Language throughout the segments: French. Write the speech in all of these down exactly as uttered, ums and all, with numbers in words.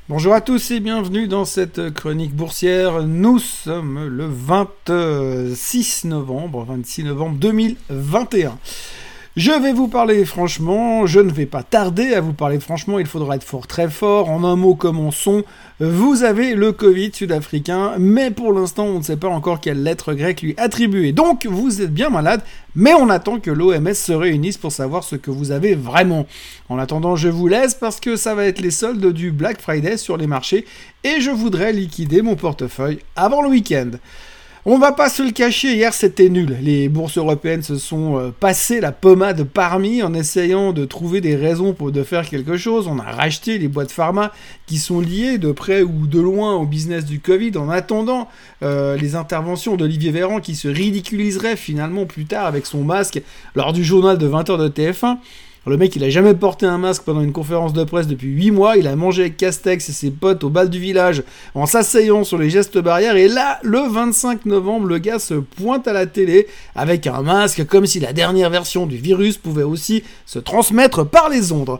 Bonjour à tous et bienvenue dans cette chronique boursière. Nous sommes le vingt-six novembre, vingt-six novembre deux mille vingt et un. Je vais vous parler franchement, je ne vais pas tarder à vous parler franchement, il faudra être fort très fort. En un mot comme en son, vous avez le Covid sud-africain, mais pour l'instant on ne sait pas encore quelle lettre grecque lui attribuer. Donc vous êtes bien malade, mais on attend que l'O M S se réunisse pour savoir ce que vous avez vraiment. En attendant, je vous laisse parce que ça va être les soldes du Black Friday sur les marchés et je voudrais liquider mon portefeuille avant le week-end. On va pas se le cacher, hier c'était nul. Les bourses européennes se sont euh, passées la pommade parmi en essayant de trouver des raisons pour de faire quelque chose. On a racheté les boîtes pharma qui sont liées de près ou de loin au business du Covid en attendant euh, les interventions d'Olivier Véran qui se ridiculiserait finalement plus tard avec son masque lors du journal de vingt heures de T F un. Le mec, il a jamais porté un masque pendant une conférence de presse depuis huit mois, il a mangé avec Castex et ses potes au bal du village en s'asseyant sur les gestes barrières, et là, le vingt-cinq novembre, le gars se pointe à la télé avec un masque comme si la dernière version du virus pouvait aussi se transmettre par les ondes.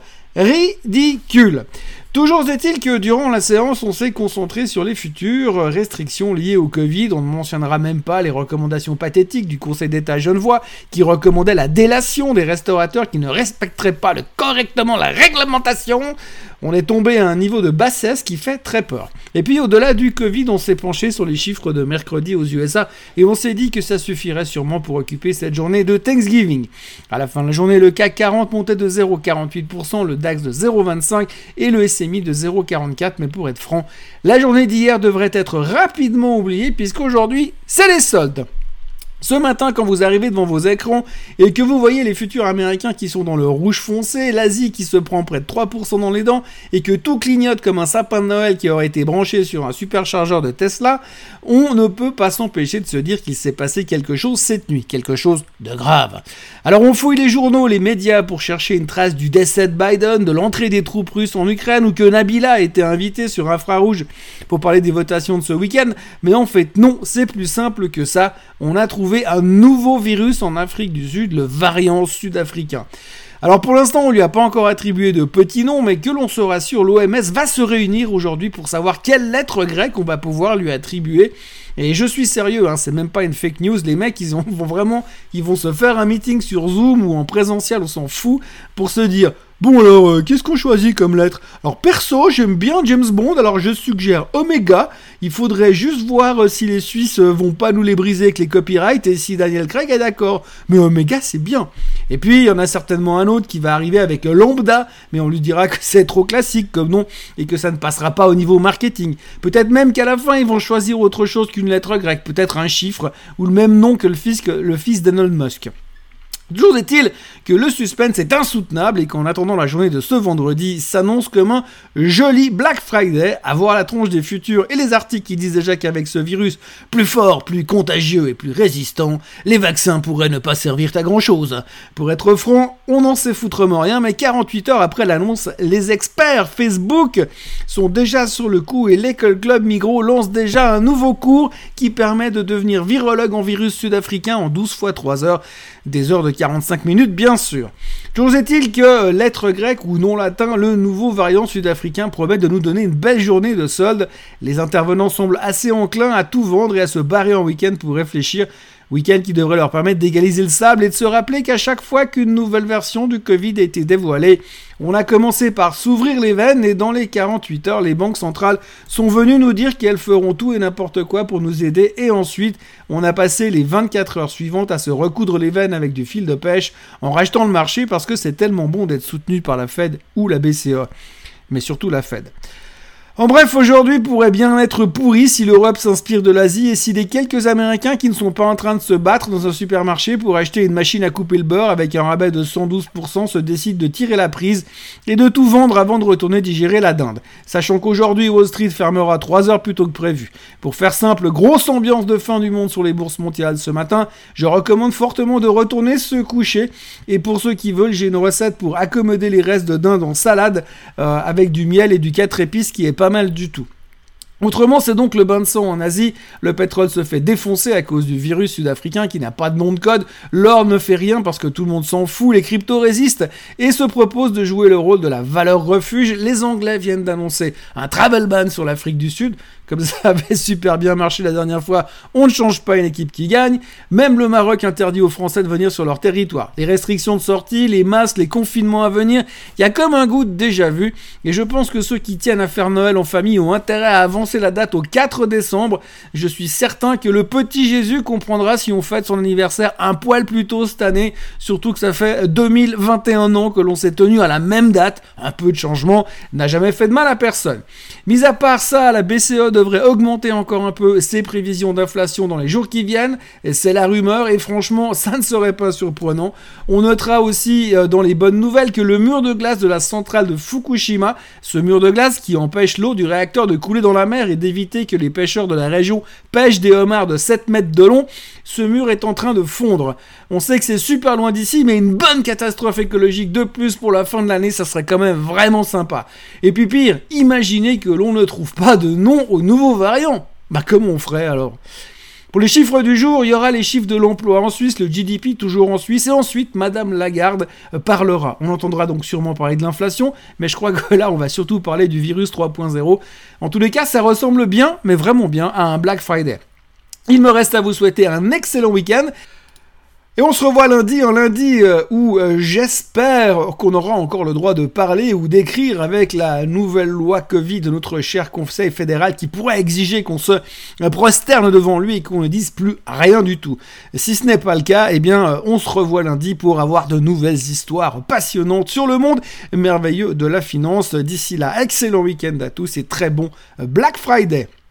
Ridicule. Toujours est-il que durant la séance, on s'est concentré sur les futures restrictions liées au Covid. On ne mentionnera même pas les recommandations pathétiques du Conseil d'État genevois qui recommandait la délation des restaurateurs qui ne respecteraient pas le, correctement la réglementation. On est tombé à un niveau de bassesse qui fait très peur. Et puis au-delà du Covid, on s'est penché sur les chiffres de mercredi aux U S A et on s'est dit que ça suffirait sûrement pour occuper cette journée de Thanksgiving. À la fin de la journée, le C A C quarante montait de zéro virgule quarante-huit pour cent, le DAX de zéro virgule vingt-cinq pour cent et le S M I de zéro virgule quarante-quatre pour cent. Mais pour être franc, la journée d'hier devrait être rapidement oubliée puisqu'aujourd'hui, c'est les soldes. Ce matin, quand vous arrivez devant vos écrans et que vous voyez les futurs américains qui sont dans le rouge foncé, l'Asie qui se prend près de trois pour cent dans les dents et que tout clignote comme un sapin de Noël qui aurait été branché sur un superchargeur de Tesla, on ne peut pas s'empêcher de se dire qu'il s'est passé quelque chose cette nuit, quelque chose de grave. Alors on fouille les journaux, les médias pour chercher une trace du décès de Biden, de l'entrée des troupes russes en Ukraine ou que Nabila a été invité sur Infrarouge pour parler des votations de ce week-end, mais en fait non, c'est plus simple que ça, on a trouvé un nouveau virus en Afrique du Sud, le variant sud-africain. Alors pour l'instant, on lui a pas encore attribué de petit nom, mais que l'on se rassure, l'O M S va se réunir aujourd'hui pour savoir quelle lettre grecque on va pouvoir lui attribuer. Et je suis sérieux, hein, c'est même pas une fake news, les mecs ils ont, vont vraiment, ils vont se faire un meeting sur Zoom ou en présentiel, on s'en fout, pour se dire bon alors, euh, qu'est-ce qu'on choisit comme lettre ? Alors perso, j'aime bien James Bond, alors je suggère Omega. Il faudrait juste voir euh, si les Suisses euh, vont pas nous les briser avec les copyrights et si Daniel Craig est d'accord. Mais Omega, c'est bien. Et puis, il y en a certainement un autre qui va arriver avec euh, Lambda, mais on lui dira que c'est trop classique comme nom et que ça ne passera pas au niveau marketing. Peut-être même qu'à la fin, ils vont choisir autre chose qu'une lettre grecque, peut-être un chiffre ou le même nom que le fils, que le fils d'Elon Musk. Toujours est-il que le suspense est insoutenable et qu'en attendant la journée de ce vendredi s'annonce comme un joli Black Friday, à voir la tronche des futurs et les articles qui disent déjà qu'avec ce virus plus fort, plus contagieux et plus résistant, les vaccins pourraient ne pas servir à grand chose. Pour être franc, on n'en sait foutrement rien, mais quarante-huit heures après l'annonce, les experts Facebook sont déjà sur le coup et l'École Club Migros lance déjà un nouveau cours qui permet de devenir virologue en virus sud-africain en douze fois trois heures, des heures de quarante-cinq minutes bien sûr. Toujours est-il que lettre grecque ou nom latin, le nouveau variant sud-africain promet de nous donner une belle journée de soldes. Les intervenants semblent assez enclins à tout vendre et à se barrer en week-end pour réfléchir. Week-end qui devrait leur permettre d'égaliser le sable et de se rappeler qu'à chaque fois qu'une nouvelle version du Covid a été dévoilée, on a commencé par s'ouvrir les veines et dans les quarante-huit heures, les banques centrales sont venues nous dire qu'elles feront tout et n'importe quoi pour nous aider et ensuite, on a passé les vingt-quatre heures suivantes à se recoudre les veines avec du fil de pêche en rachetant le marché parce que c'est tellement bon d'être soutenu par la Fed ou la B C E, mais surtout la Fed. En bref, aujourd'hui pourrait bien être pourri si l'Europe s'inspire de l'Asie et si les quelques Américains qui ne sont pas en train de se battre dans un supermarché pour acheter une machine à couper le beurre avec un rabais de cent douze pour cent se décident de tirer la prise et de tout vendre avant de retourner digérer la dinde. Sachant qu'aujourd'hui Wall Street fermera trois heures plus tôt que prévu. Pour faire simple, grosse ambiance de fin du monde sur les bourses mondiales ce matin, je recommande fortement de retourner se coucher et pour ceux qui veulent, j'ai une recette pour accommoder les restes de dinde en salade euh, avec du miel et du quatre épices qui est pas mal du tout. Autrement, c'est donc le bain de sang en Asie. Le pétrole se fait défoncer à cause du virus sud-africain qui n'a pas de nom de code. L'or ne fait rien parce que tout le monde s'en fout. Les cryptos résistent et se proposent de jouer le rôle de la valeur refuge. Les Anglais viennent d'annoncer un travel ban sur l'Afrique du Sud. Comme ça avait super bien marché la dernière fois, on ne change pas une équipe qui gagne. Même le Maroc interdit aux Français de venir sur leur territoire. Les restrictions de sortie, les masques, les confinements à venir, il y a comme un goût de déjà vu. Et je pense que ceux qui tiennent à faire Noël en famille ont intérêt à avancer la date au quatre décembre. Je suis certain que le petit Jésus comprendra si on fête son anniversaire un poil plus tôt cette année. Surtout que ça fait deux mille vingt et un ans que l'on s'est tenu à la même date. Un peu de changement n'a jamais fait de mal à personne. Mis à part ça, la B C E devrait augmenter encore un peu ses prévisions d'inflation dans les jours qui viennent, et c'est la rumeur, et franchement, ça ne serait pas surprenant. On notera aussi euh, dans les bonnes nouvelles que le mur de glace de la centrale de Fukushima, ce mur de glace qui empêche l'eau du réacteur de couler dans la mer et d'éviter que les pêcheurs de la région pêchent des homards de sept mètres de long, ce mur est en train de fondre. On sait que c'est super loin d'ici, mais une bonne catastrophe écologique de plus pour la fin de l'année, ça serait quand même vraiment sympa. Et puis pire, imaginez que l'on ne trouve pas de nom au nouveau variant. Bah comment on ferait alors ? Pour les chiffres du jour, il y aura les chiffres de l'emploi en Suisse, le G D P toujours en Suisse, et ensuite Madame Lagarde parlera. On entendra donc sûrement parler de l'inflation, mais je crois que là on va surtout parler du virus trois point zéro. En tous les cas, ça ressemble bien, mais vraiment bien, à un Black Friday. Il me reste à vous souhaiter un excellent week-end. Et on se revoit lundi, un lundi euh, où euh, j'espère qu'on aura encore le droit de parler ou d'écrire avec la nouvelle loi Covid de notre cher Conseil fédéral qui pourrait exiger qu'on se euh, prosterne devant lui et qu'on ne dise plus rien du tout. Si ce n'est pas le cas, eh bien euh, on se revoit lundi pour avoir de nouvelles histoires passionnantes sur le monde merveilleux de la finance. D'ici là, excellent week-end à tous et très bon Black Friday.